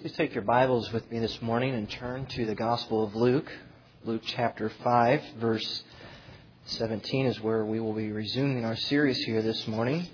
Please take your Bibles with me this morning and turn to the Gospel of Luke. Luke chapter 5, verse 17 is where we will be resuming our series here this morning.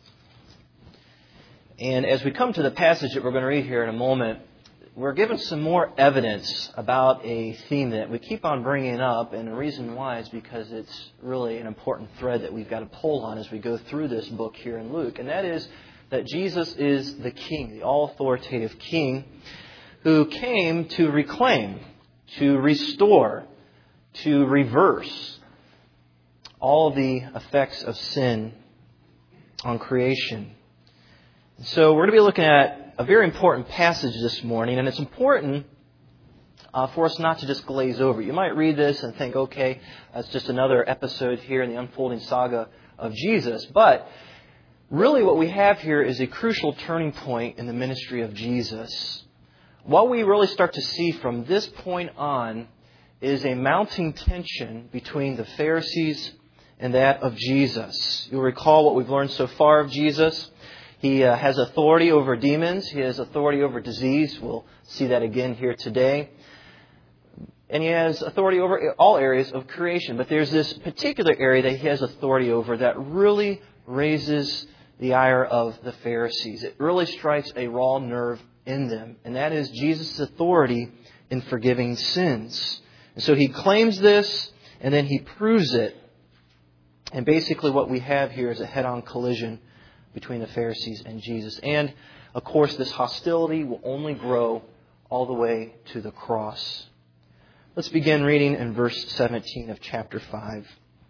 And as we come to the passage that we're going to read here in a moment, we're given some more evidence about a theme that we keep on bringing up, and the reason why is because it's really an important thread that we've got to pull on as we go through this book here in Luke, and that is that Jesus is the King, the all-authoritative King, who came to reclaim, to restore, to reverse all the effects of sin on creation. So we're going to be looking at a very important passage this morning, and it's important for us not to just glaze over. You might read this and think, okay, that's just another episode here in the unfolding saga of Jesus, but really what we have here is a crucial turning point in the ministry of Jesus. What we really start to see from this point on is a mounting tension between the Pharisees and that of Jesus. You'll recall what we've learned so far of Jesus. He has authority over demons. He has authority over disease. We'll see that again here today. And he has authority over all areas of creation. But there's this particular area that he has authority over that really raises the ire of the Pharisees. It really strikes a raw nerve in them. And that is Jesus' authority in forgiving sins. And so he claims this, and then he proves it. And basically what we have here is a head-on collision between the Pharisees and Jesus. And, of course, this hostility will only grow all the way to the cross. Let's begin reading in verse 17 of chapter 5.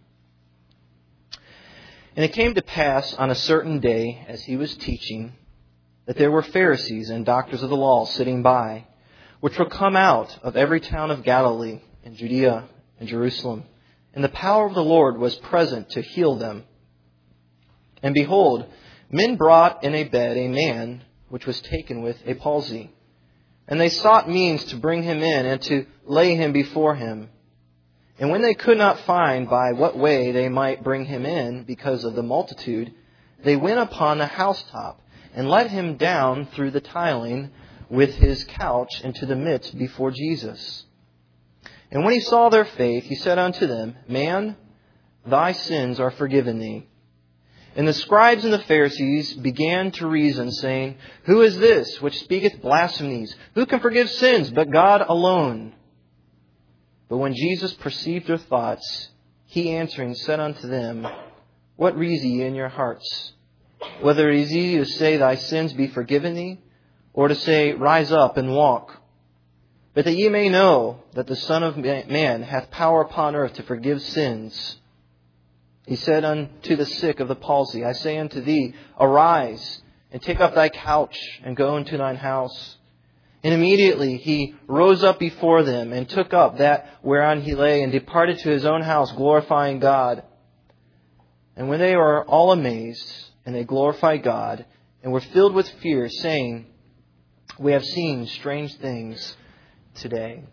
And it came to pass on a certain day, as he was teaching, that there were Pharisees and doctors of the law sitting by, which were come out of every town of Galilee and Judea and Jerusalem. And the power of the Lord was present to heal them. And behold, men brought in a bed a man which was taken with a palsy. And they sought means to bring him in and to lay him before him. And when they could not find by what way they might bring him in because of the multitude, they went upon the housetop and let him down through the tiling with his couch into the midst before Jesus. And when he saw their faith, he said unto them, Man, thy sins are forgiven thee. And the scribes and the Pharisees began to reason, saying, Who is this which speaketh blasphemies? Who can forgive sins but God alone? But when Jesus perceived their thoughts, he answering said unto them, What reason ye in your hearts? Whether it is easy to say, Thy sins be forgiven thee, or to say, Rise up and walk. But that ye may know that the Son of Man hath power upon earth to forgive sins. He said unto the sick of the palsy, I say unto thee, Arise, and take up thy couch, and go into thine house. And immediately he rose up before them, and took up that whereon he lay, and departed to his own house, glorifying God. And when they were all amazed, and they glorified God, and were filled with fear, saying, We have seen strange things today.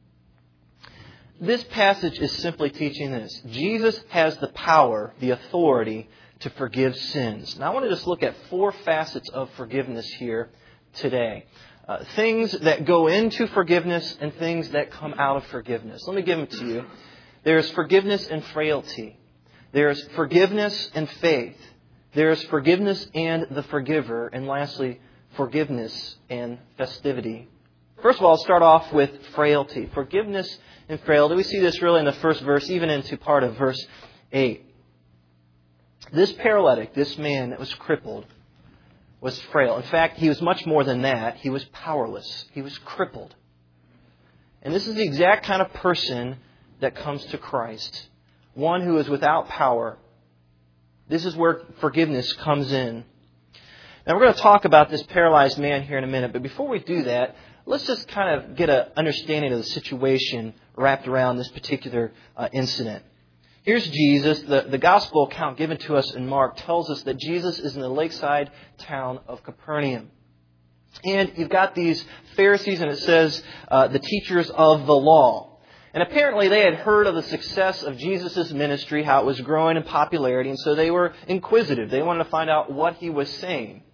This passage is simply teaching this. Jesus has the power, the authority to forgive sins. Now I want to just look at four facets of forgiveness here today. Things that go into forgiveness and things that come out of forgiveness. Let me give them to you. There's forgiveness and frailty. There's forgiveness and faith. There's forgiveness and the forgiver. And lastly, forgiveness and festivity. First of all, I'll start off with frailty. Forgiveness and frailty. We see this really in the first verse, even into part of verse 8. This paralytic, this man that was crippled, was frail. In fact, he was much more than that. He was powerless. He was crippled. And this is the exact kind of person that comes to Christ. One who is without power. This is where forgiveness comes in. Now we're going to talk about this paralyzed man here in a minute. But before we do that, let's just kind of get an understanding of the situation wrapped around this particular incident. Here's Jesus. The gospel account given to us in Mark tells us that Jesus is in the lakeside town of Capernaum. And you've got these Pharisees, and it says the teachers of the law. And apparently they had heard of the success of Jesus' ministry, how it was growing in popularity, and so they were inquisitive. They wanted to find out what he was saying.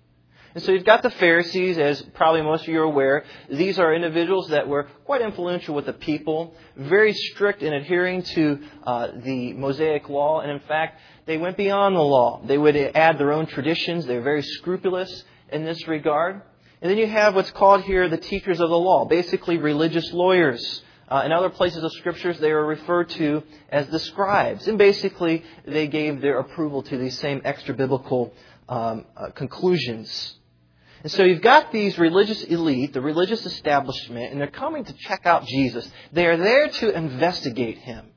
And so you've got the Pharisees, as probably most of you are aware. These are individuals that were quite influential with the people, very strict in adhering to the Mosaic law. And in fact, they went beyond the law. They would add their own traditions. They were very scrupulous in this regard. And then you have what's called here the teachers of the law, basically religious lawyers. In other places of Scriptures, they are referred to as the scribes. And basically, they gave their approval to these same extra-biblical conclusions. And so you've got these religious elite, the religious establishment, and they're coming to check out Jesus. They are there to investigate Him.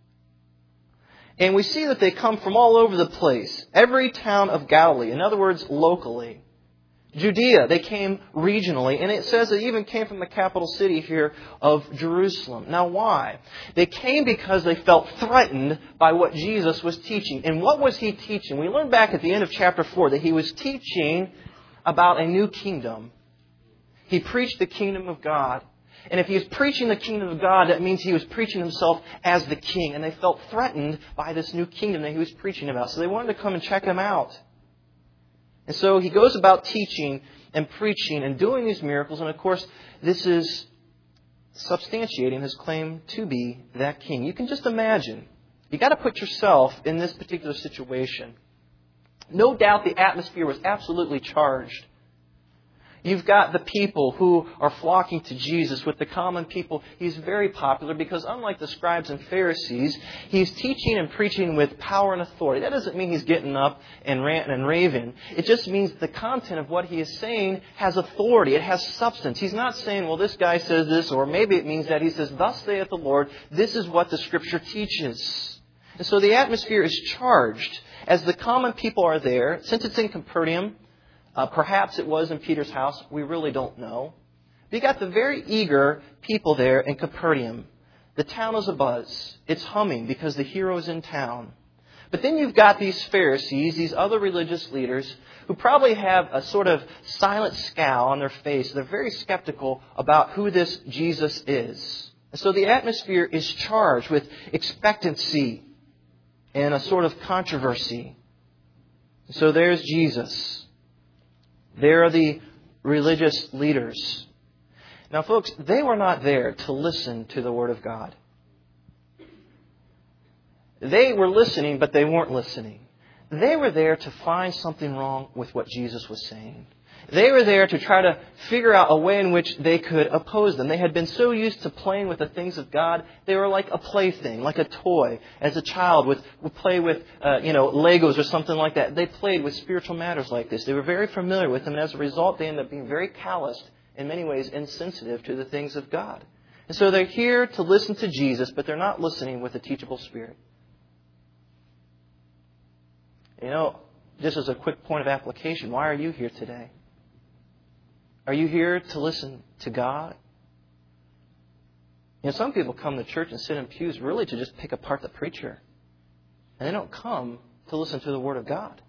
And we see that they come from all over the place. Every town of Galilee, in other words, locally. Judea, they came regionally, and it says they even came from the capital city here of Jerusalem. Now why? They came because they felt threatened by what Jesus was teaching. And what was He teaching? We learned back at the end of chapter 4 that He was teaching about a new kingdom. He preached the kingdom of God. And if He was preaching the kingdom of God, that means He was preaching Himself as the King. And they felt threatened by this new kingdom that He was preaching about. So they wanted to come and check Him out. And so He goes about teaching and preaching and doing these miracles. And of course, this is substantiating His claim to be that King. You can just imagine. You've got to put yourself in this particular situation. No doubt the atmosphere was absolutely charged. You've got the people who are flocking to Jesus. With the common people, He's very popular because unlike the scribes and Pharisees, He's teaching and preaching with power and authority. That doesn't mean He's getting up and ranting and raving. It just means the content of what He is saying has authority. It has substance. He's not saying, well, this guy says this, or maybe it means that He says, thus saith the Lord, this is what the Scripture teaches. And so the atmosphere is charged as the common people are there. Since it's in Capernaum, perhaps it was in Peter's house. We really don't know. But you got the very eager people there in Capernaum. The town is abuzz. It's humming because the hero's in town. But then you've got these Pharisees, these other religious leaders, who probably have a sort of silent scowl on their face. They're very skeptical about who this Jesus is. And so the atmosphere is charged with expectancy and a sort of controversy. So there's Jesus. There are the religious leaders. Now, folks, they were not there to listen to the Word of God. They were listening, but they weren't listening. They were there to find something wrong with what Jesus was saying. They were there to try to figure out a way in which they could oppose them. They had been so used to playing with the things of God, they were like a plaything, like a toy. As a child would play with, Legos or something like that. They played with spiritual matters like this. They were very familiar with them, and as a result, they ended up being very calloused, in many ways insensitive to the things of God. And so they're here to listen to Jesus, but they're not listening with a teachable spirit. Just as a quick point of application, why are you here today? Are you here to listen to God? Some people come to church and sit in pews really to just pick apart the preacher. And they don't come to listen to the Word of God.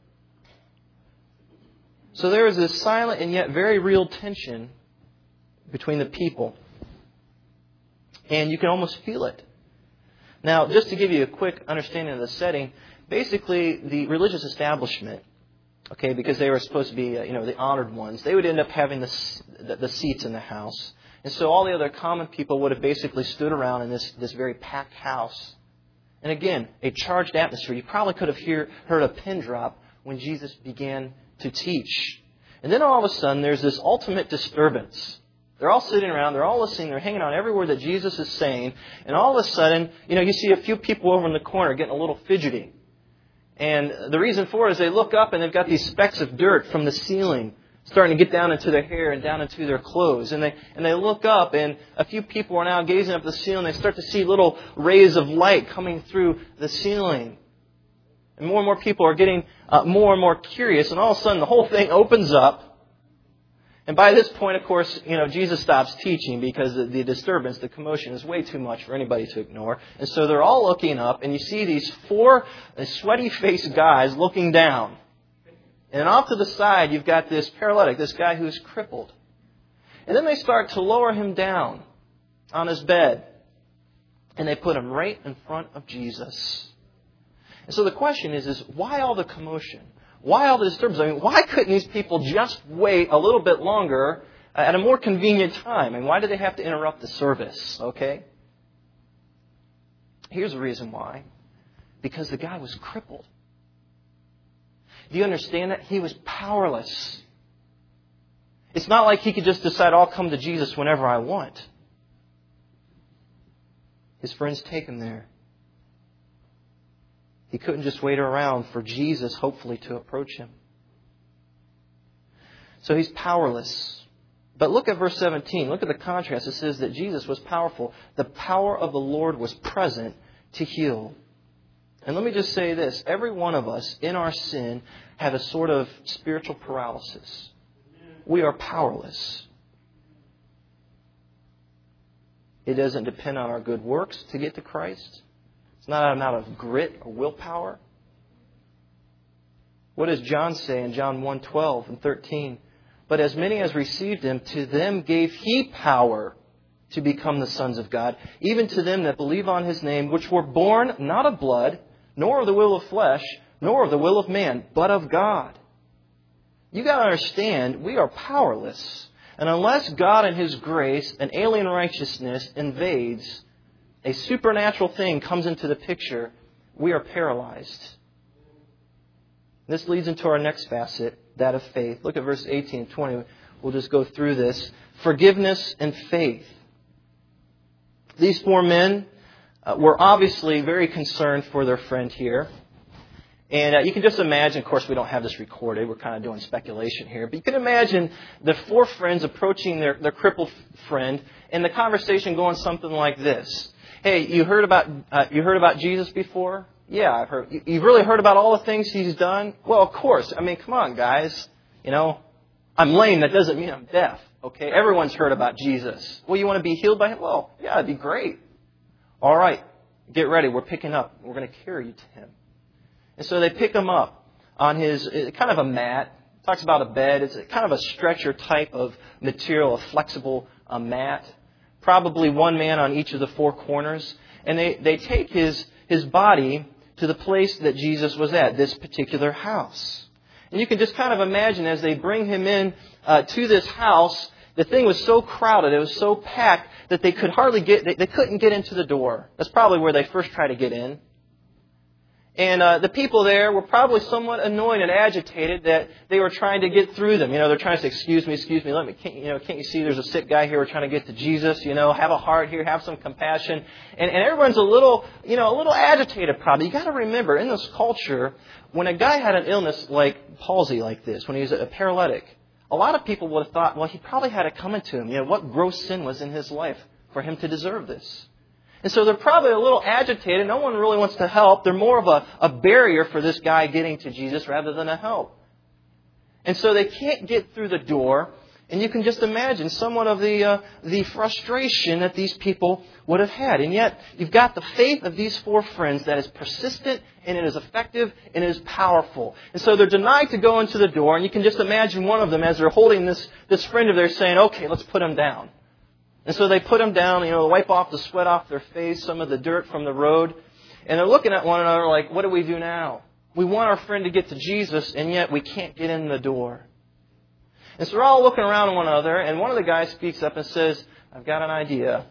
So there is this silent and yet very real tension between the people. And you can almost feel it. Now, just to give you a quick understanding of the setting, basically the religious establishment, because they were supposed to be, the honored ones, they would end up having the seats in the house. And so all the other common people would have basically stood around in this very packed house. And again, a charged atmosphere. You probably could have heard a pin drop when Jesus began to teach. And then all of a sudden, there's this ultimate disturbance. They're all sitting around, they're all listening, they're hanging on every word that Jesus is saying. And all of a sudden, you see a few people over in the corner getting a little fidgety. And the reason for it is they look up and they've got these specks of dirt from the ceiling starting to get down into their hair and down into their clothes. And they look up and a few people are now gazing up the ceiling. They start to see little rays of light coming through the ceiling. And more people are getting more and more curious. And all of a sudden the whole thing opens up. And by this point, of course, Jesus stops teaching because the disturbance, the commotion is way too much for anybody to ignore. And so they're all looking up, and you see these 4 sweaty-faced guys looking down. And off to the side, you've got this paralytic, this guy who's crippled. And then they start to lower him down on his bed. And they put him right in front of Jesus. And so the question is why all the commotion? why all the disturbance? I mean, why couldn't these people just wait a little bit longer at a more convenient time? And why did they have to interrupt the service? Okay? Here's the reason why. Because the guy was crippled. Do you understand that? He was powerless. It's not like he could just decide, I'll come to Jesus whenever I want. His friends take him there. He couldn't just wait around for Jesus, hopefully, to approach him. So he's powerless. But look at verse 17. Look at the contrast. It says that Jesus was powerful. The power of the Lord was present to heal. And let me just say this. Every one of us in our sin have a sort of spiritual paralysis. We are powerless. It doesn't depend on our good works to get to Christ. It's not an amount of grit or willpower. What does John say in John 1:12 and 13? But as many as received Him, to them gave He power to become the sons of God, even to them that believe on His name, which were born not of blood, nor of the will of flesh, nor of the will of man, but of God. You got to understand, we are powerless. And unless God in His grace and alien righteousness invades, a supernatural thing comes into the picture, we are paralyzed. This leads into our next facet, that of faith. Look at verse 18 and 20. We'll just go through this. Forgiveness and faith. These four men were obviously very concerned for their friend here. And you can just imagine, of course, we don't have this recorded. We're kind of doing speculation here. But you can imagine the four friends approaching their crippled friend and the conversation going something like this. Hey, you heard about Jesus before? Yeah, I've heard. You've really heard about all the things He's done? Well, of course. I mean, come on, guys. You know, I'm lame. That doesn't mean I'm deaf. Okay, everyone's heard about Jesus. Well, you want to be healed by Him? Well, yeah, that'd be great. All right, get ready. We're picking up. We're going to carry you to Him. And so they pick him up on his kind of a mat. It talks about a bed. It's kind of a stretcher type of material, a flexible mat. Probably one man on each of the four corners. And they take his body to the place that Jesus was at, this particular house. And you can just kind of imagine as they bring him in to this house, the thing was so crowded, it was so packed that they could hardly they couldn't get into the door. That's probably where they first tried to get in. And the people there were probably somewhat annoyed and agitated that they were trying to get through them. You know, they're trying to say, excuse me, can't you see there's a sick guy here? We're trying to get to Jesus. You know, have a heart here, have some compassion. And everyone's a little agitated probably. You got to remember, in this culture, when a guy had an illness like palsy like this, when he was a paralytic, a lot of people would have thought, well, he probably had it coming to him. You know, what gross sin was in his life for him to deserve this? And so they're probably a little agitated. No one really wants to help. They're more of a barrier for this guy getting to Jesus rather than a help. And so they can't get through the door. And you can just imagine somewhat of the frustration that these people would have had. And yet, you've got the faith of these four friends that is persistent, and it is effective, and it is powerful. And so they're denied to go into the door. And you can just imagine one of them, as they're holding this friend of theirs, saying, okay, let's put him down. And so they put him down, wipe off the sweat off their face, some of the dirt from the road. And they're looking at one another like, what do we do now? We want our friend to get to Jesus, and yet we can't get in the door. And so they're all looking around at one another, and one of the guys speaks up and says, I've got an idea.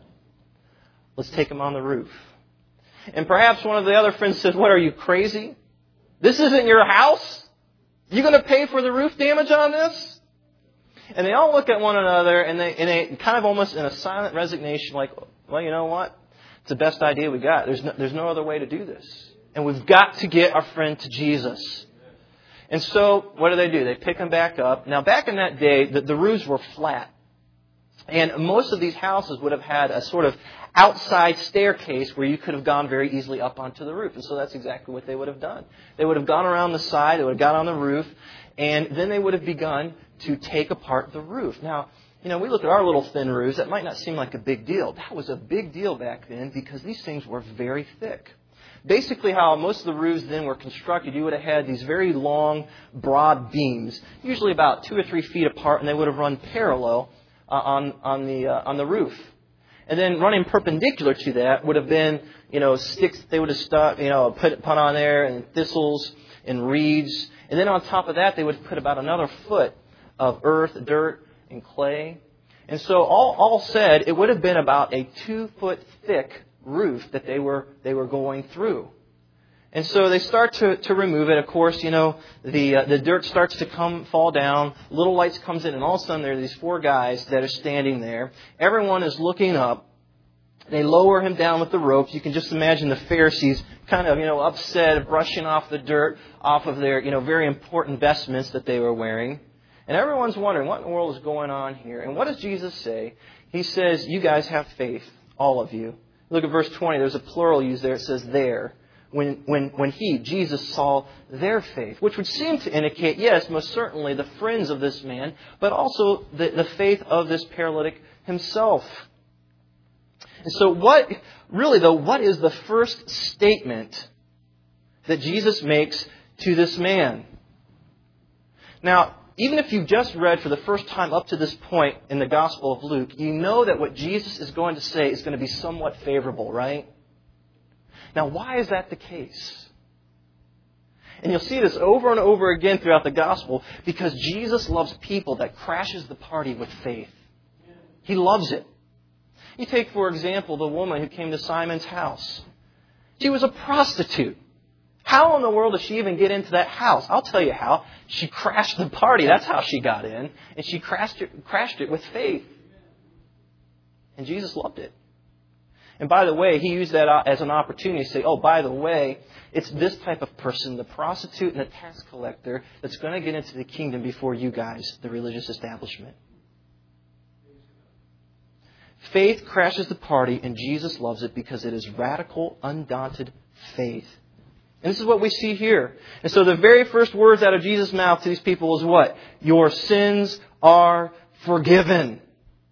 Let's take him on the roof. And perhaps one of the other friends says, what, are you crazy? This isn't your house? You going to pay for the roof damage on this? And they all look at one another, and they kind of almost in a silent resignation, like, well, you know what? It's the best idea we got. There's no other way to do this. And we've got to get our friend to Jesus. And so what do? They pick him back up. Now, back in that day, the roofs were flat. And most of these houses would have had a sort of outside staircase where you could have gone very easily up onto the roof. And so that's exactly what they would have done. They would have gone around the side. They would have got on the roof. And then they would have begun to take apart the roof. Now, we look at our little thin roofs. That might not seem like a big deal. That was a big deal back then because these things were very thick. Basically, how most of the roofs then were constructed, you would have had these very long, broad beams, usually about 2 or 3 feet apart, and they would have run parallel on the roof. And then running perpendicular to that would have been, sticks they would have stuck, put on there, and thistles. and reeds. And then on top of that, they would put about another foot of earth, dirt, and clay. And so all said, it would have been about a 2-foot thick roof that they were going through. And so they start to remove it. Of course, the dirt starts to fall down. Little lights comes in, and all of a sudden there are these 4 guys that are standing there. Everyone is looking up. They lower him down with the ropes. You can just imagine the Pharisees kind of, upset, brushing off the dirt off of their, very important vestments that they were wearing. And everyone's wondering, what in the world is going on here? And what does Jesus say? He says, you guys have faith, all of you. Look at verse 20. There's a plural used there. It says there. When Jesus, saw their faith, which would seem to indicate, yes, most certainly the friends of this man, but also the faith of this paralytic himself. And so what is the first statement that Jesus makes to this man? Now, even if you've just read for the first time up to this point in the Gospel of Luke, you know that what Jesus is going to say is going to be somewhat favorable, right? Now, why is that the case? And you'll see this over and over again throughout the Gospel, because Jesus loves people that crashes the party with faith. He loves it. You take, for example, the woman who came to Simon's house. She was a prostitute. How in the world did she even get into that house? I'll tell you how. She crashed the party. That's how she got in. And she crashed it with faith. And Jesus loved it. And by the way, He used that as an opportunity to say, oh, by the way, it's this type of person, the prostitute and the tax collector, that's going to get into the kingdom before you guys, the religious establishment. Faith crashes the party, and Jesus loves it because it is radical, undaunted faith. And this is what we see here. And so the very first words out of Jesus' mouth to these people is what? Your sins are forgiven.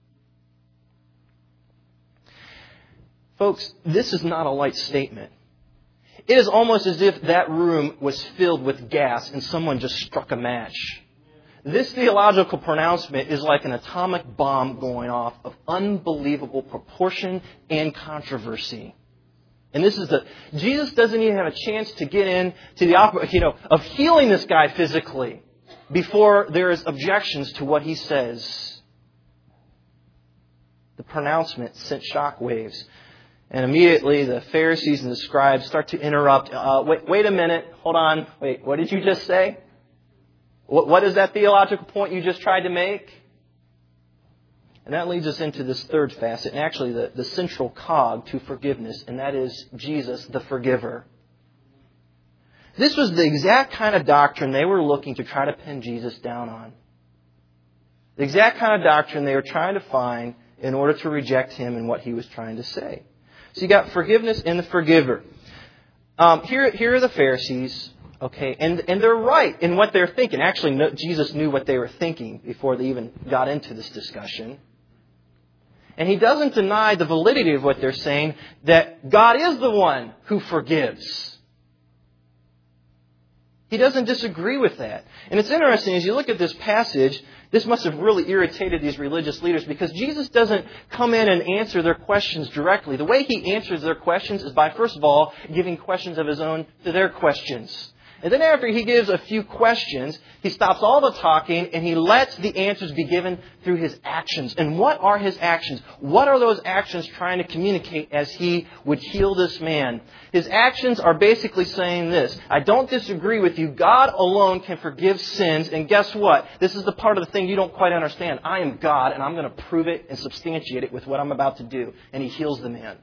Folks, this is not a light statement. It is almost as if that room was filled with gas and someone just struck a match. This theological pronouncement is like an atomic bomb going off of unbelievable proportion and controversy. And Jesus doesn't even have a chance to get into of healing this guy physically before there is objections to what he says. The pronouncement sent shockwaves. And immediately the Pharisees and the scribes start to interrupt. Wait a minute. Hold on. Wait, what did you just say? What is that theological point you just tried to make? And that leads us into this third facet, and actually the central cog to forgiveness, and that is Jesus, the forgiver. This was the exact kind of doctrine they were looking to try to pin Jesus down on. The exact kind of doctrine they were trying to find in order to reject Him and what He was trying to say. So you got forgiveness and the forgiver. Here are the Pharisees. Okay, and they're right in what they're thinking. Actually, Jesus knew what they were thinking before they even got into this discussion. And He doesn't deny the validity of what they're saying, that God is the one who forgives. He doesn't disagree with that. And it's interesting, as you look at this passage, this must have really irritated these religious leaders, because Jesus doesn't come in and answer their questions directly. The way He answers their questions is by, first of all, giving questions of His own to their questions. And then after He gives a few questions, He stops all the talking and He lets the answers be given through His actions. And what are His actions? What are those actions trying to communicate as He would heal this man? His actions are basically saying this: I don't disagree with you. God alone can forgive sins. And guess what? This is the part of the thing you don't quite understand. I am God, and I'm going to prove it and substantiate it with what I'm about to do. And He heals the man.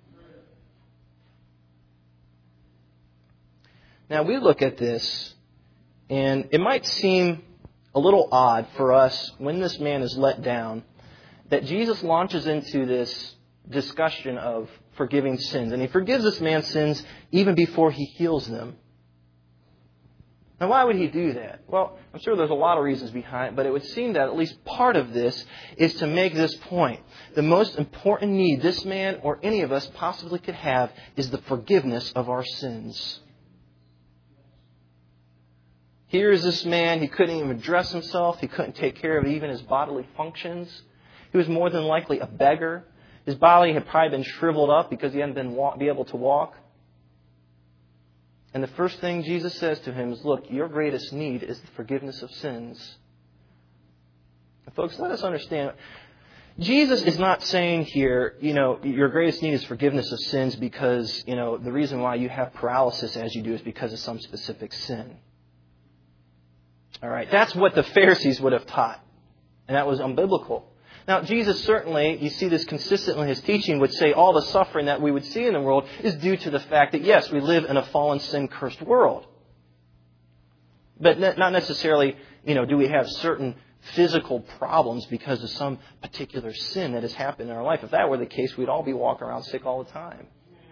Now, we look at this, and it might seem a little odd for us, when this man is let down, that Jesus launches into this discussion of forgiving sins. And He forgives this man's sins even before He heals them. Now, why would He do that? Well, I'm sure there's a lot of reasons behind it, but it would seem that at least part of this is to make this point. The most important need this man or any of us possibly could have is the forgiveness of our sins. Here is this man, he couldn't even dress himself. He couldn't take care of even his bodily functions. He was more than likely a beggar. His body had probably been shriveled up because he hadn't been able to walk. And the first thing Jesus says to him is, look, your greatest need is the forgiveness of sins. And folks, let us understand, Jesus is not saying here, your greatest need is forgiveness of sins because, the reason why you have paralysis as you do is because of some specific sin. All right, that's what the Pharisees would have taught. And that was unbiblical. Now, Jesus certainly, you see this consistently in His teaching, would say all the suffering that we would see in the world is due to the fact that, yes, we live in a fallen, sin-cursed world. But not necessarily, do we have certain physical problems because of some particular sin that has happened in our life. If that were the case, we'd all be walking around sick all the time.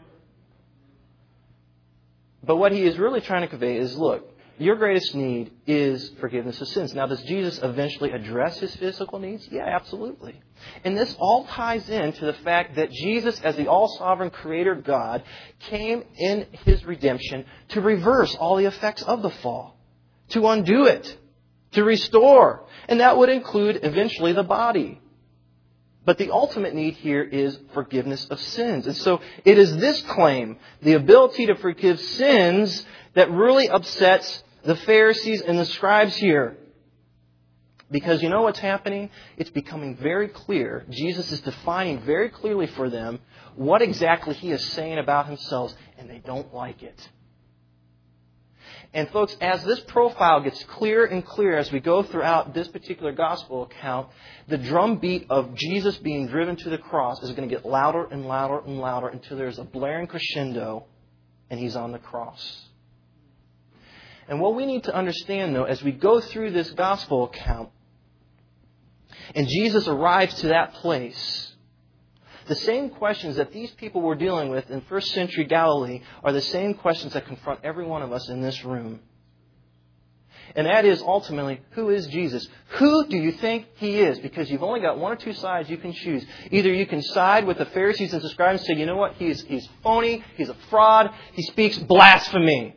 But what He is really trying to convey is, look, your greatest need is forgiveness of sins. Now, does Jesus eventually address His physical needs? Yeah, absolutely. And this all ties into the fact that Jesus, as the all-sovereign Creator God, came in His redemption to reverse all the effects of the fall, to undo it, to restore. And that would include eventually the body. But the ultimate need here is forgiveness of sins. And so it is this claim, the ability to forgive sins, that really upsets the Pharisees and the scribes here. Because you know what's happening? It's becoming very clear. Jesus is defining very clearly for them what exactly He is saying about Himself, and they don't like it. And folks, as this profile gets clearer and clearer as we go throughout this particular gospel account, the drumbeat of Jesus being driven to the cross is going to get louder and louder and louder until there's a blaring crescendo and He's on the cross. And what we need to understand, though, as we go through this gospel account, and Jesus arrives to that place, the same questions that these people were dealing with in first century Galilee are the same questions that confront every one of us in this room. And that is ultimately, who is Jesus? Who do you think He is? Because you've only got one or two sides you can choose. Either you can side with the Pharisees and the scribes and say, you know what, he's phony, he's a fraud, he speaks blasphemy.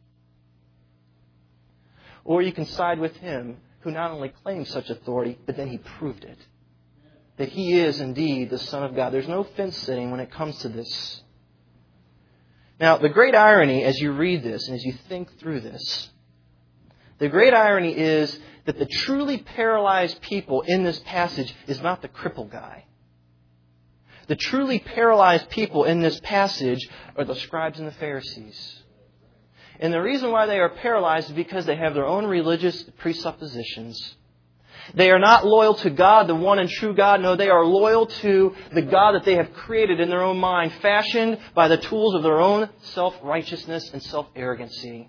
Or you can side with Him who not only claims such authority, but then He proved it. That He is indeed the Son of God. There's no fence sitting when it comes to this. Now, the great irony as you read this and as you think through this, the great irony is that the truly paralyzed people in this passage is not the crippled guy. The truly paralyzed people in this passage are the scribes and the Pharisees. And the reason why they are paralyzed is because they have their own religious presuppositions. They are not loyal to God, the one and true God. No, they are loyal to the God that they have created in their own mind, fashioned by the tools of their own self-righteousness and self-arrogancy.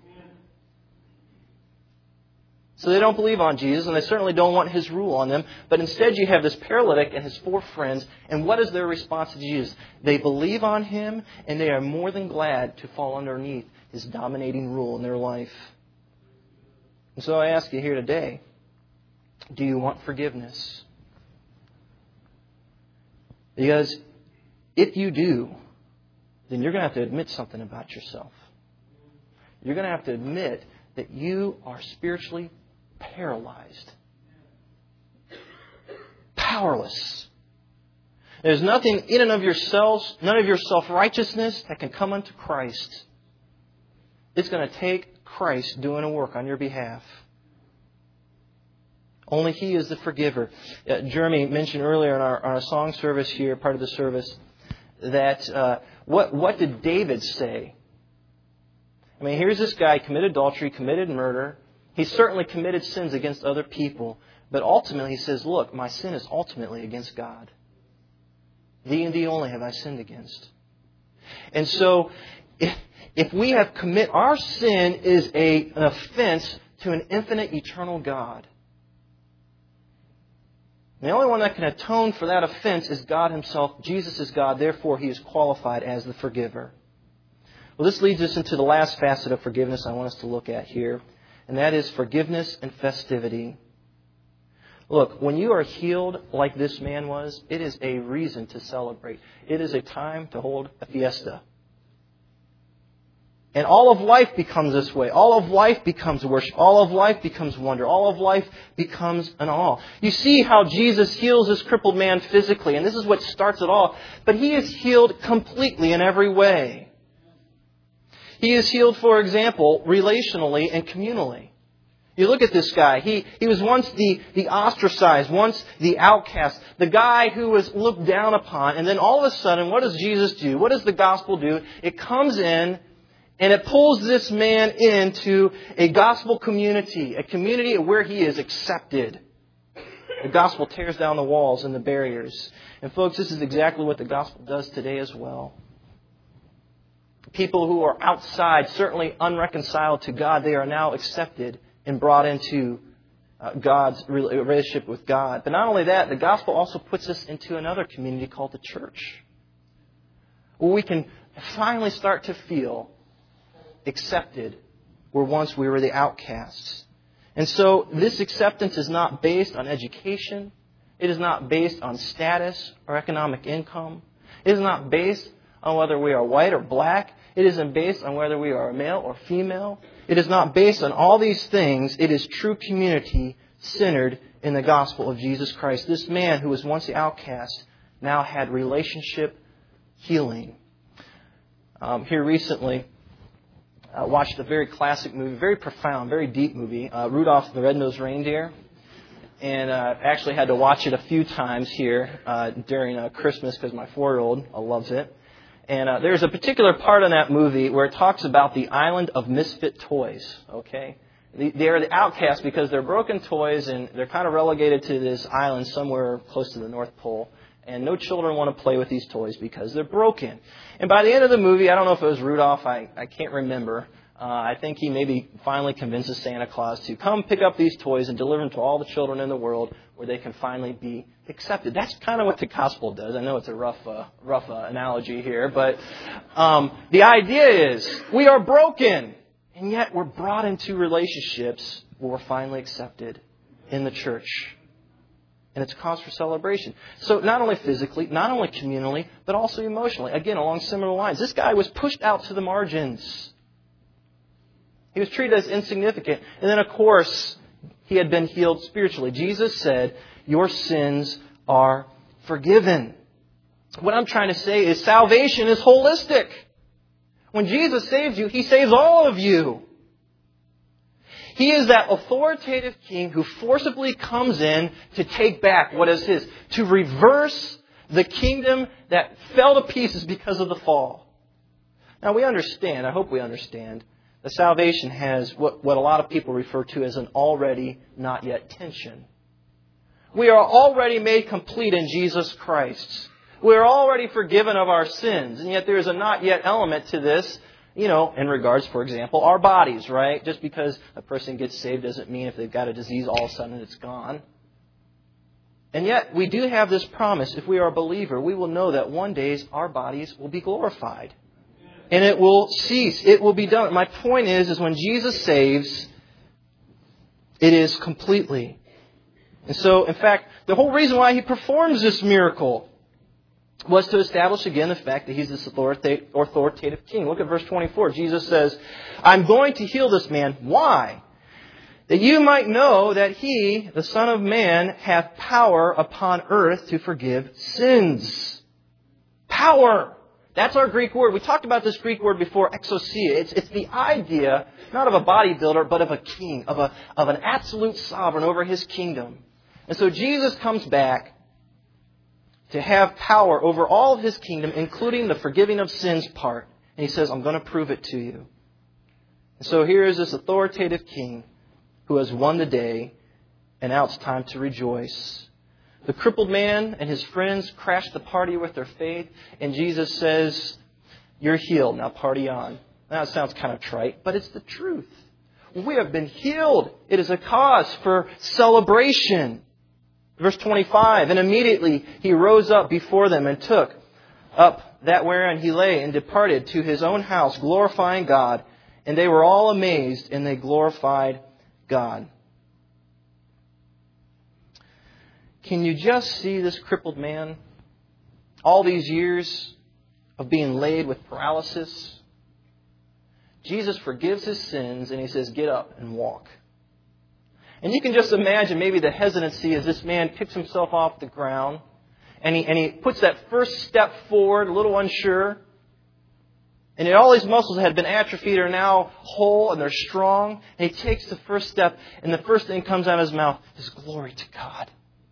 So they don't believe on Jesus, and they certainly don't want His rule on them. But instead you have this paralytic and his four friends, and what is their response to Jesus? They believe on Him, and they are more than glad to fall underneath His dominating rule in their life. And so I ask you here today, do you want forgiveness? Because if you do, then you're going to have to admit something about yourself. You're going to have to admit that you are spiritually paralyzed. Powerless. There's nothing in and of yourselves, none of your self-righteousness that can come unto Christ. It's going to take Christ doing a work on your behalf. Only He is the forgiver. Jeremy mentioned earlier in our song service here, part of the service, that what did David say? I mean, here's this guy, committed adultery, committed murder. He certainly committed sins against other people. But ultimately he says, look, my sin is ultimately against God. Thee and thee only have I sinned against. And so, if we have our sin is an offense to an infinite, eternal God. And the only one that can atone for that offense is God Himself. Jesus is God, therefore He is qualified as the forgiver. Well, this leads us into the last facet of forgiveness I want us to look at here, and that is forgiveness and festivity. Look, when you are healed like this man was, it is a reason to celebrate. It is a time to hold a fiesta. And all of life becomes this way. All of life becomes worship. All of life becomes wonder. All of life becomes an awe. You see how Jesus heals this crippled man physically, and this is what starts it all. But He is healed completely in every way. He is healed, for example, relationally and communally. You look at this guy. He was once the ostracized, once the outcast, the guy who was looked down upon. And then all of a sudden, what does Jesus do? What does the gospel do? It comes in and it pulls this man into a gospel community, a community where he is accepted. The gospel tears down the walls and the barriers. And folks, this is exactly what the gospel does today as well. People who are outside, certainly unreconciled to God, they are now accepted and brought into God's relationship with God. But not only that, the gospel also puts us into another community called the church, where we can finally start to feel accepted where once we were the outcasts. And so this acceptance is not based on education. It is not based on status or economic income. It is not based on whether we are white or black. It isn't based on whether we are male or female. It is not based on all these things. It is true community centered in the gospel of Jesus Christ. This man who was once the outcast now had relationship healing. Here recently, I watched a very classic movie, very profound, very deep movie, Rudolph the Red-Nosed Reindeer. And I actually had to watch it a few times here during Christmas because my 4-year-old loves it. And there's a particular part in that movie where it talks about the island of misfit toys, okay? They are the outcasts because they're broken toys and they're kind of relegated to this island somewhere close to the North Pole. And no children want to play with these toys because they're broken. And by the end of the movie, I don't know if it was Rudolph, I can't remember. I think he maybe finally convinces Santa Claus to come pick up these toys and deliver them to all the children in the world where they can finally be accepted. That's kind of what the gospel does. I know it's a rough analogy here, but the idea is we are broken, and yet we're brought into relationships where we're finally accepted in the church. And it's cause for celebration. So not only physically, not only communally, but also emotionally. Again, along similar lines. This guy was pushed out to the margins. He was treated as insignificant. And then, of course, he had been healed spiritually. Jesus said, your sins are forgiven. What I'm trying to say is salvation is holistic. When Jesus saves you, He saves all of you. He is that authoritative king who forcibly comes in to take back what is His, to reverse the kingdom that fell to pieces because of the fall. Now we understand, I hope we understand, that salvation has what a lot of people refer to as an already not yet tension. We are already made complete in Jesus Christ. We are already forgiven of our sins, and yet there is a not yet element to this. You know, in regards, for example, our bodies, right? Just because a person gets saved doesn't mean if they've got a disease, all of a sudden it's gone. And yet, we do have this promise. If we are a believer, we will know that one day our bodies will be glorified. And it will cease. It will be done. My point is when Jesus saves, it is completely. And so, in fact, the whole reason why He performs this miracle was to establish again the fact that He's this authoritative king. Look at verse 24. Jesus says, I'm going to heal this man. Why? That you might know that He, the Son of Man, hath power upon earth to forgive sins. Power. That's our Greek word. We talked about this Greek word before, exousia. It's the idea, not of a bodybuilder, but of a king, of an absolute sovereign over His kingdom. And so Jesus comes back to have power over all of His kingdom, including the forgiving of sins part. And He says, I'm going to prove it to you. And so here is this authoritative king who has won the day, and now it's time to rejoice. The crippled man and his friends crash the party with their faith, and Jesus says, you're healed, now party on. Now it sounds kind of trite, but it's the truth. We have been healed. It is a cause for celebration. Verse 25, and immediately He rose up before them and took up that wherein he lay and departed to His own house, glorifying God. And they were all amazed, and they glorified God. Can you just see this crippled man? All these years of being laid with paralysis. Jesus forgives his sins, and He says, get up and walk. And you can just imagine maybe the hesitancy as this man picks himself off the ground and he puts that first step forward, a little unsure. And all these muscles that had been atrophied are now whole and they're strong. And he takes the first step, and the first thing that comes out of his mouth is glory to God.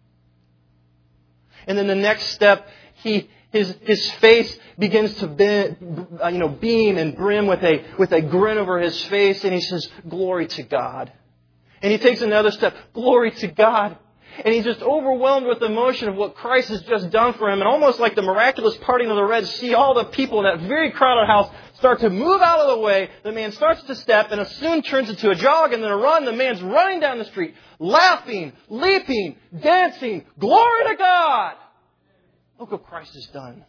And then the next step, his face begins to beam and brim with a grin over his face, and he says, glory to God. And he takes another step, glory to God. And he's just overwhelmed with the emotion of what Christ has just done for him. And almost like the miraculous parting of the Red Sea, all the people in that very crowded house start to move out of the way. The man starts to step and soon turns into a jog and then a run. The man's running down the street, laughing, leaping, dancing. Glory to God! Look what Christ has done.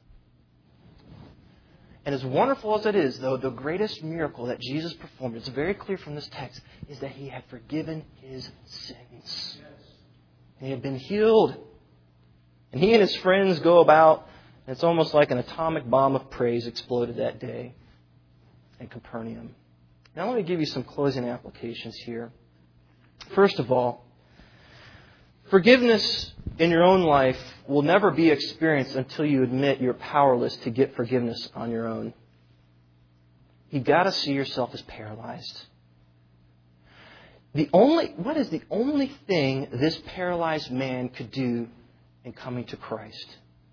And as wonderful as it is, though, the greatest miracle that Jesus performed, it's very clear from this text, is that He had forgiven his sins. He had been healed. And he and his friends go about, and it's almost like an atomic bomb of praise exploded that day in Capernaum. Now let me give you some closing applications here. First of all, forgiveness in your own life will never be experienced until you admit you're powerless to get forgiveness on your own. You've got to see yourself as paralyzed. What is the only thing this paralyzed man could do in coming to Christ?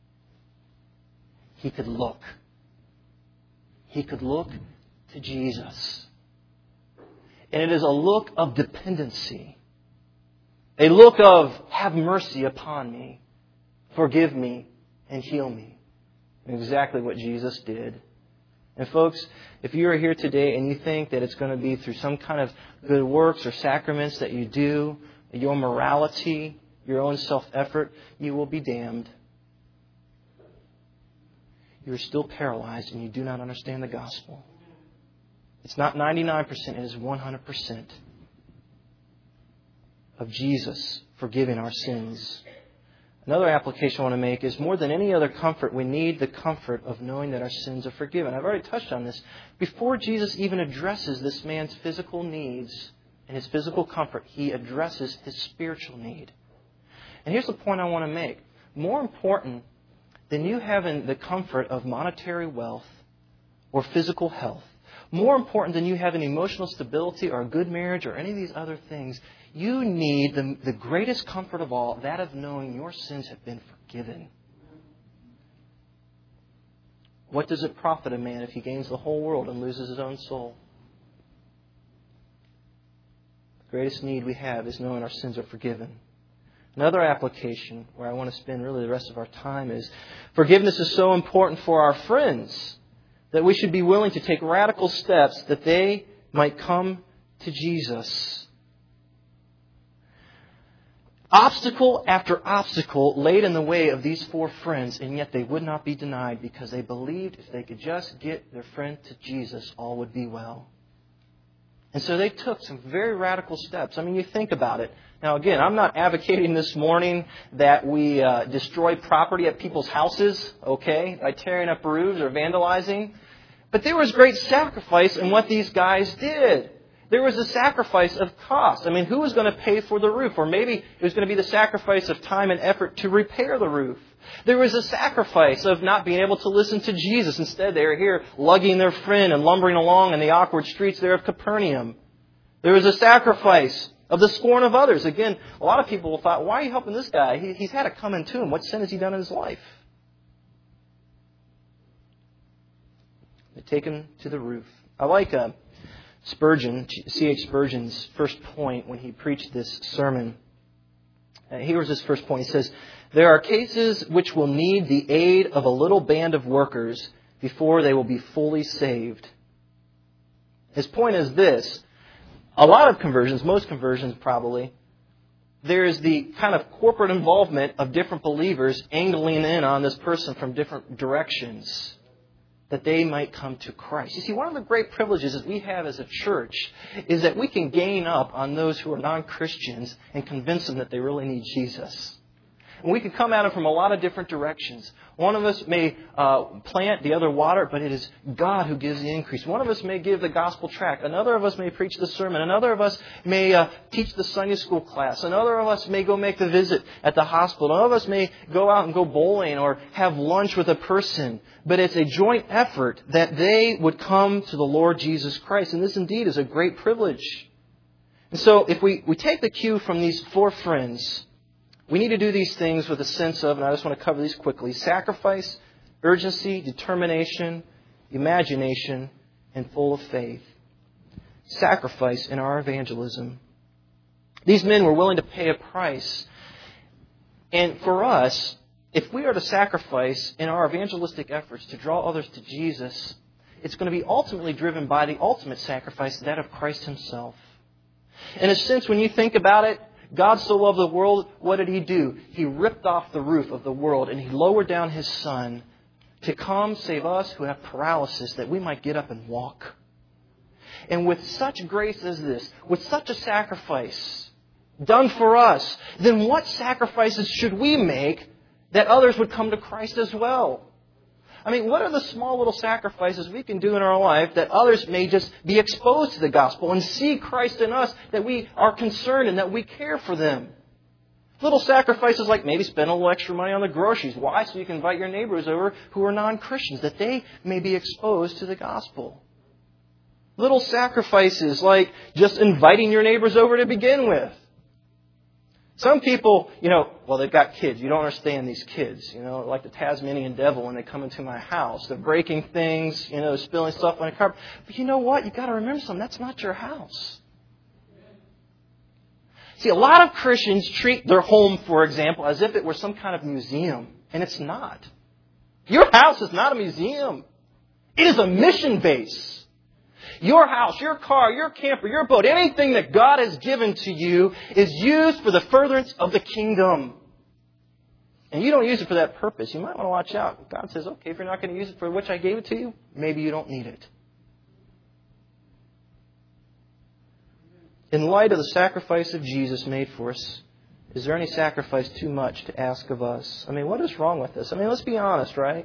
He could look. He could look to Jesus. And it is a look of dependency. A look of, have mercy upon me, forgive me, and heal me. Exactly what Jesus did. And folks, if you are here today and you think that it's going to be through some kind of good works or sacraments that you do, your morality, your own self-effort, you will be damned. You are still paralyzed and you do not understand the gospel. It's not 99%, it is 100% of Jesus forgiving our sins. Another application I want to make is more than any other comfort, we need the comfort of knowing that our sins are forgiven. I've already touched on this. Before Jesus even addresses this man's physical needs and his physical comfort, He addresses his spiritual need. And here's the point I want to make. More important than you having the comfort of monetary wealth or physical health, more important than you having emotional stability or a good marriage or any of these other things, you need the greatest comfort of all, that of knowing your sins have been forgiven. What does it profit a man if he gains the whole world and loses his own soul? The greatest need we have is knowing our sins are forgiven. Another application where I want to spend really the rest of our time is forgiveness is so important for our friends that we should be willing to take radical steps that they might come to Jesus. Obstacle after obstacle laid in the way of these four friends, and yet they would not be denied because they believed if they could just get their friend to Jesus, all would be well. And so they took some very radical steps. I mean, you think about it. Now, again, I'm not advocating this morning that we destroy property at people's houses, okay, by tearing up roofs or vandalizing. But there was great sacrifice in what these guys did. There was a sacrifice of cost. I mean, who was going to pay for the roof? Or maybe it was going to be the sacrifice of time and effort to repair the roof. There was a sacrifice of not being able to listen to Jesus. Instead, they were here lugging their friend and lumbering along in the awkward streets there of Capernaum. There was a sacrifice of the scorn of others. Again, a lot of people thought, why are you helping this guy? He's had it coming to him. What sin has he done in his life? They take him to the roof. I like Spurgeon, C.H. Spurgeon's first point when he preached this sermon. Here's his first point. He says, there are cases which will need the aid of a little band of workers before they will be fully saved. His point is this. A lot of conversions, most conversions probably, there is the kind of corporate involvement of different believers angling in on this person from different directions, that they might come to Christ. You see, one of the great privileges that we have as a church is that we can gain up on those who are non-Christians and convince them that they really need Jesus. And we can come at them from a lot of different directions. One of us may plant, the other water, but it is God who gives the increase. One of us may give the gospel tract. Another of us may preach the sermon. Another of us may teach the Sunday school class. Another of us may go make the visit at the hospital. Another of us may go out and go bowling or have lunch with a person. But it's a joint effort that they would come to the Lord Jesus Christ. And this indeed is a great privilege. And so if we take the cue from these four friends, we need to do these things with a sense of, and I just want to cover these quickly, sacrifice, urgency, determination, imagination, and full of faith. Sacrifice in our evangelism. These men were willing to pay a price. And for us, if we are to sacrifice in our evangelistic efforts to draw others to Jesus, it's going to be ultimately driven by the ultimate sacrifice, that of Christ Himself. In a sense, when you think about it, God so loved the world, what did He do? He ripped off the roof of the world and He lowered down His Son to come save us who have paralysis, that we might get up and walk. And with such grace as this, with such a sacrifice done for us, then what sacrifices should we make that others would come to Christ as well? I mean, what are the small little sacrifices we can do in our life that others may just be exposed to the gospel and see Christ in us, that we are concerned and that we care for them? Little sacrifices like maybe spend a little extra money on the groceries. Why? So you can invite your neighbors over who are non-Christians, that they may be exposed to the gospel. Little sacrifices like just inviting your neighbors over to begin with. Some people, they've got kids. You don't understand these kids, like the Tasmanian devil when they come into my house. They're breaking things, spilling stuff on the carpet. But you know what? You've got to remember something. That's not your house. See, a lot of Christians treat their home, for example, as if it were some kind of museum. And it's not. Your house is not a museum. It is a mission base. Your house, your car, your camper, your boat, anything that God has given to you is used for the furtherance of the kingdom. And you don't use it for that purpose. You might want to watch out. God says, okay, if you're not going to use it for which I gave it to you, maybe you don't need it. In light of the sacrifice of Jesus made for us, is there any sacrifice too much to ask of us? I mean, what is wrong with this? I mean, let's be honest, right?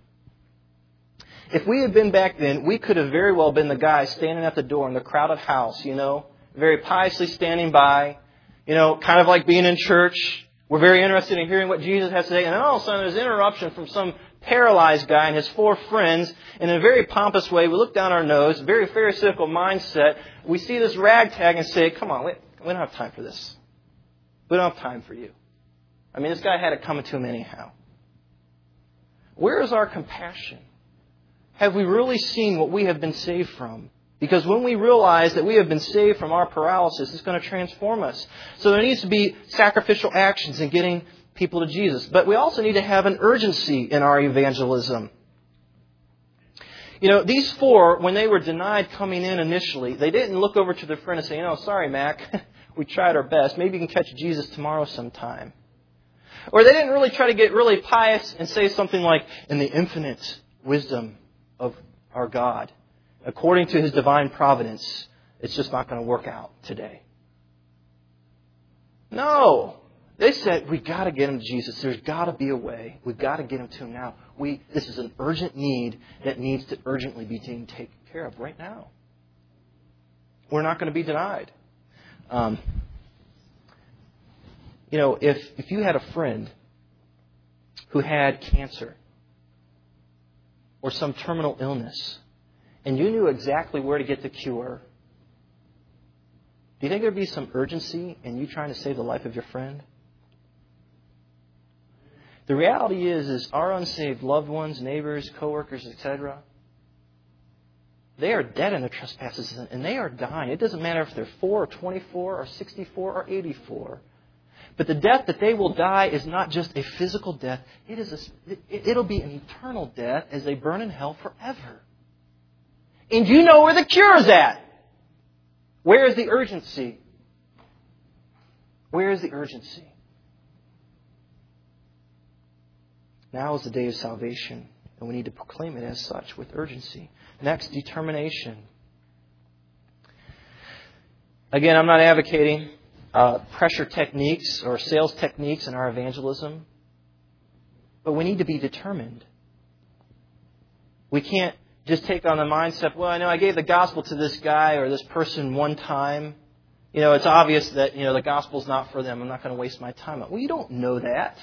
If we had been back then, we could have very well been the guy standing at the door in the crowded house, very piously standing by, kind of like being in church. We're very interested in hearing what Jesus has to say. And then all of a sudden there's an interruption from some paralyzed guy and his four friends. And in a very pompous way, we look down our nose, very pharisaical mindset. We see this ragtag and say, come on, we don't have time for this. We don't have time for you. I mean, this guy had it coming to him anyhow. Where is our compassion? Have we really seen what we have been saved from? Because when we realize that we have been saved from our paralysis, it's going to transform us. So there needs to be sacrificial actions in getting people to Jesus. But we also need to have an urgency in our evangelism. These four, when they were denied coming in initially, they didn't look over to their friend and say, sorry, Mac, we tried our best. Maybe you can catch Jesus tomorrow sometime. Or they didn't really try to get really pious and say something like, in the infinite wisdom of our God, according to His divine providence, it's just not going to work out today. No. They said, we've got to get him to Jesus. There's got to be a way. We've got to get him to Him now. This is an urgent need that needs to urgently be taken care of right now. We're not going to be denied. If you had a friend who had cancer, or some terminal illness, and you knew exactly where to get the cure, do you think there would be some urgency in you trying to save the life of your friend? The reality is our unsaved loved ones, neighbors, coworkers, etc., they are dead in their trespasses, and they are dying. It doesn't matter if they're 4 or 24 or 64 or 84. But the death that they will die is not just a physical death. It'll be an eternal death as they burn in hell forever. And you know where the cure is at. Where is the urgency? Where is the urgency? Now is the day of salvation, and we need to proclaim it as such with urgency. Next, determination. Again, I'm not advocating pressure techniques or sales techniques in our evangelism. But we need to be determined. We can't just take on the mindset, well, I know I gave the gospel to this guy or this person one time. It's obvious that, the gospel's not for them. I'm not going to waste my time on it. Well, you don't know that.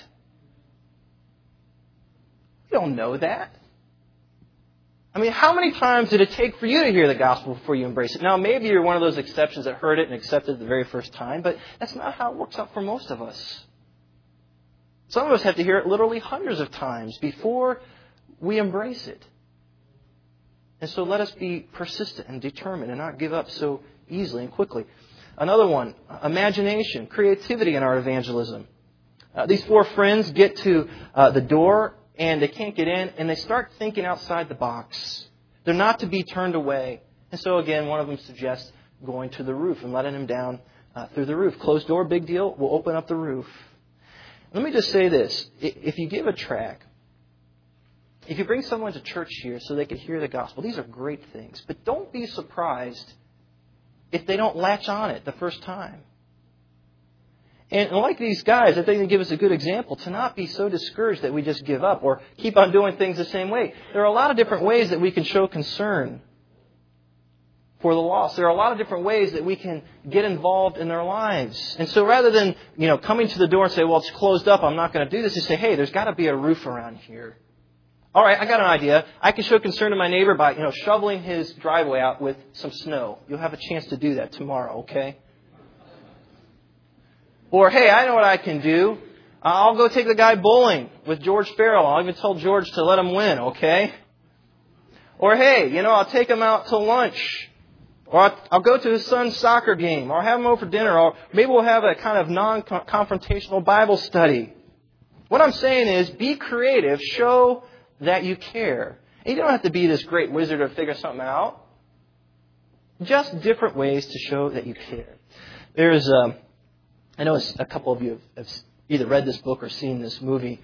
You don't know that. I mean, how many times did it take for you to hear the gospel before you embrace it? Now, maybe you're one of those exceptions that heard it and accepted it the very first time, but that's not how it works out for most of us. Some of us have to hear it literally hundreds of times before we embrace it. And so let us be persistent and determined and not give up so easily and quickly. Another one, imagination, creativity in our evangelism. These 4 friends get to the door and they can't get in, and they start thinking outside the box. They're not to be turned away. And so again, one of them suggests going to the roof and letting him down through the roof. Closed door, big deal. We'll open up the roof. Let me just say this. If you give a tract, if you bring someone to church here so they can hear the gospel, these are great things. But don't be surprised if they don't latch on it the first time. And like these guys, I think they give us a good example to not be so discouraged that we just give up or keep on doing things the same way. There are a lot of different ways that we can show concern for the lost. There are a lot of different ways that we can get involved in their lives. And so rather than, coming to the door and say, well, it's closed up, I'm not going to do this, you say, hey, there's got to be a roof around here. All right, I got an idea. I can show concern to my neighbor by, shoveling his driveway out with some snow. You'll have a chance to do that tomorrow, okay? Or, hey, I know what I can do. I'll go take the guy bowling with George Farrell. I'll even tell George to let him win, okay? Or, hey, I'll take him out to lunch. Or I'll go to his son's soccer game. Or have him over for dinner. Or maybe we'll have a kind of non-confrontational Bible study. What I'm saying is, be creative. Show that you care. And you don't have to be this great wizard or figure something out. Just different ways to show that you care. I know a couple of you have either read this book or seen this movie.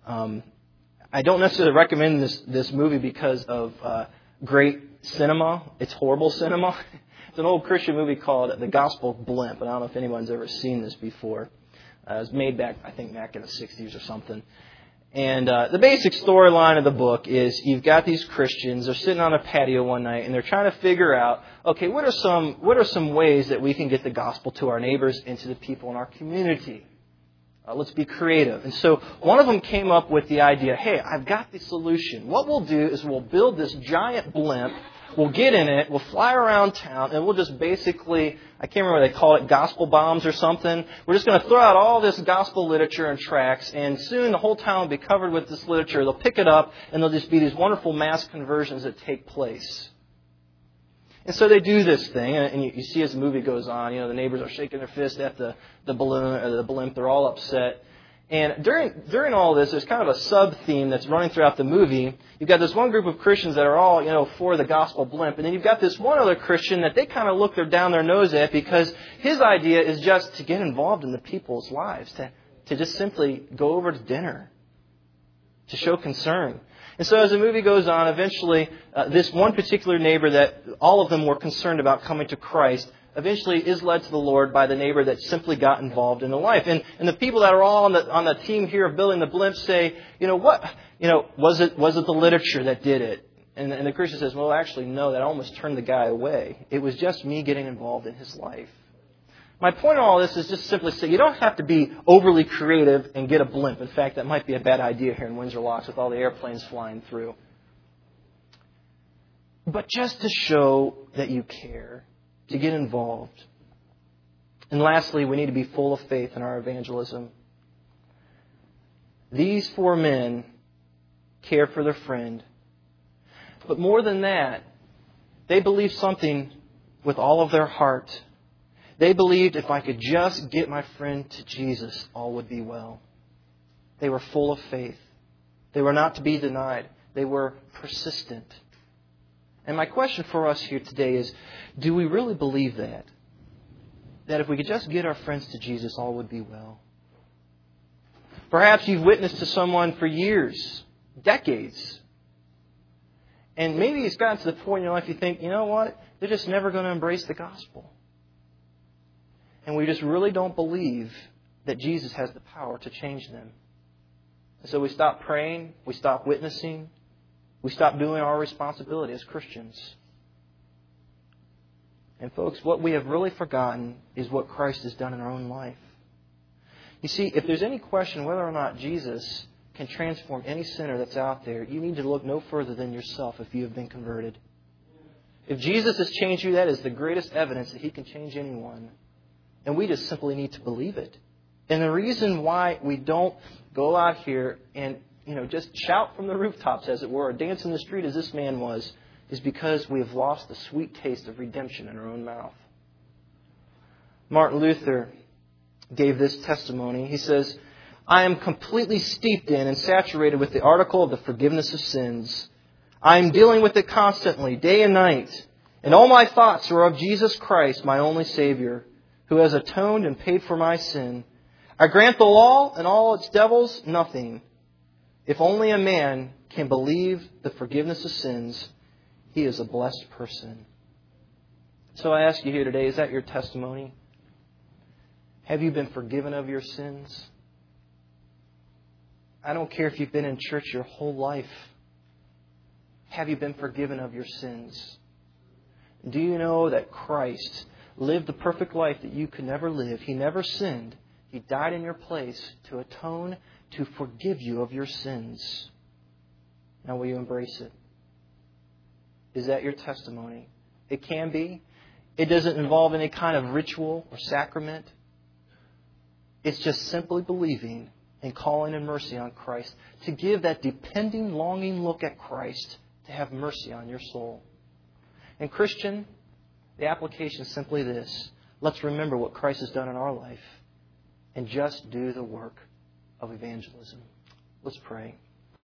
I don't necessarily recommend this movie because of great cinema. It's horrible cinema. It's an old Christian movie called The Gospel Blimp. And I don't know if anyone's ever seen this before. It was made back in the 60s or something. And the basic storyline of the book is you've got these Christians, they're sitting on a patio one night and they're trying to figure out, okay, what are some ways that we can get the gospel to our neighbors and to the people in our community? Let's be creative. And so one of them came up with the idea, hey, I've got the solution. What we'll do is we'll build this giant blimp. We'll get in it, we'll fly around town, and we'll just basically, I can't remember what they call it, gospel bombs or something. We're just going to throw out all this gospel literature and tracts, and soon the whole town will be covered with this literature. They'll pick it up, and there'll just be these wonderful mass conversions that take place. And so they do this thing, and you see as the movie goes on, the neighbors are shaking their fist at the balloon or the blimp. They're all upset. And during all this, there's kind of a sub-theme that's running throughout the movie. You've got this one group of Christians that are all, for the gospel blimp. And then you've got this one other Christian that they kind of look down their nose at because his idea is just to get involved in the people's lives, to just simply go over to dinner, to show concern. And so as the movie goes on, eventually this one particular neighbor that all of them were concerned about coming to Christ eventually is led to the Lord by the neighbor that simply got involved in the life. And the people that are all on the team here of building the blimp say, was it the literature that did it? And the Christian says, well, actually, no, that almost turned the guy away. It was just me getting involved in his life. My point in all this is just simply say you don't have to be overly creative and get a blimp. In fact, that might be a bad idea here in Windsor Locks with all the airplanes flying through. But just to show that you care, to get involved. And lastly, we need to be full of faith in our evangelism. These 4 men cared for their friend. But more than that, they believed something with all of their heart. They believed if I could just get my friend to Jesus, all would be well. They were full of faith. They were not to be denied. They were persistent. And my question for us here today is, do we really believe that? That if we could just get our friends to Jesus, all would be well? Perhaps you've witnessed to someone for years, decades. And maybe it's gotten to the point in your life you think, you know what? They're just never going to embrace the gospel. And we just really don't believe that Jesus has the power to change them. And so we stop praying, we stop witnessing, we stop doing our responsibility as Christians. And folks, what we have really forgotten is what Christ has done in our own life. You see, if there's any question whether or not Jesus can transform any sinner that's out there, you need to look no further than yourself if you have been converted. If Jesus has changed you, that is the greatest evidence that He can change anyone. And we just simply need to believe it. And the reason why we don't go out here and, just shout from the rooftops, as it were, or dance in the street as this man was, is because we have lost the sweet taste of redemption in our own mouth. Martin Luther gave this testimony. He says, I am completely steeped in and saturated with the article of the forgiveness of sins. I am dealing with it constantly, day and night. And all my thoughts are of Jesus Christ, my only Savior, who has atoned and paid for my sin. I grant the law and all its devils nothing. If only a man can believe the forgiveness of sins, he is a blessed person. So I ask you here today, is that your testimony? Have you been forgiven of your sins? I don't care if you've been in church your whole life. Have you been forgiven of your sins? Do you know that Christ lived the perfect life that you could never live? He never sinned. He died in your place to atone, to forgive you of your sins. Now will you embrace it? Is that your testimony? It can be. It doesn't involve any kind of ritual or sacrament. It's just simply believing and calling in mercy on Christ. To give that depending, longing look at Christ. To have mercy on your soul. And Christian, the application is simply this. Let's remember what Christ has done in our life. And just do the work of evangelism. Let's pray.